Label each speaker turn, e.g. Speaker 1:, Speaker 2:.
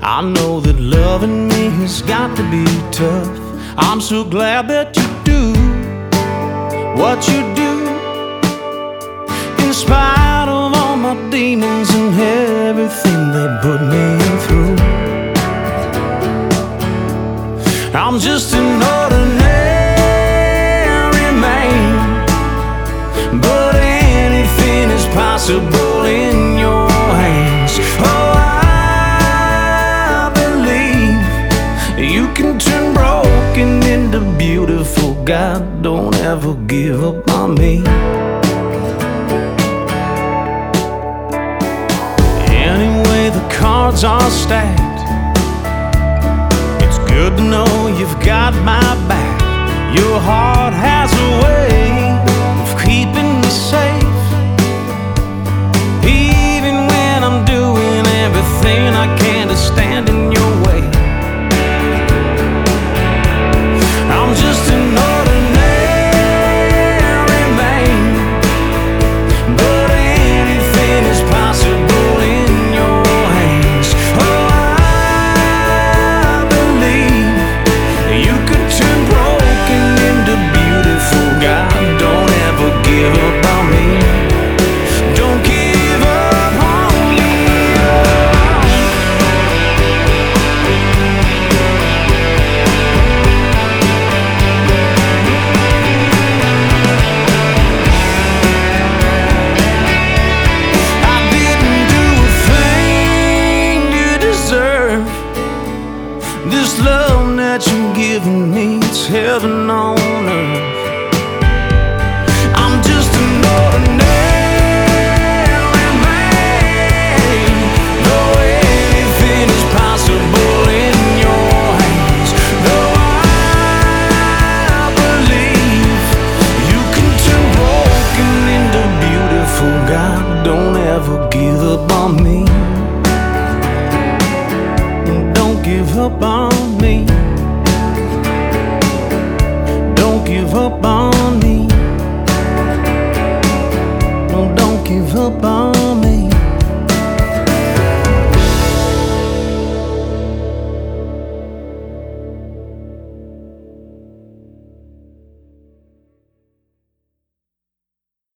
Speaker 1: I know that loving me has got to be tough. I'm so glad that you do what you do, in spite of all my demons and everything they put me through. I'm just an ordinary man, but anything is possible in your hands. Oh, I believe you can turn broken into beautiful. God, don't ever give up on me. Anyway, the cards are stacked. It's good to know you've got my back. Your heart has a way of keeping me safe, even when I'm doing everything I can to stand in your way. I'm just an ordinary man, but anything is possible in your hands. Oh, I believe you could turn broken into beautiful. God, don't ever give up on me. Don't give up on me. I didn't do a thing to deserve this love that you're giving me. It's heaven on earth. I'm just an ordinary man, though anything is possible in your hands. Though I believe you can turn broken into beautiful. God, don't ever give up on me. Don't give up on me. Don't give up on me. No, don't give up on me.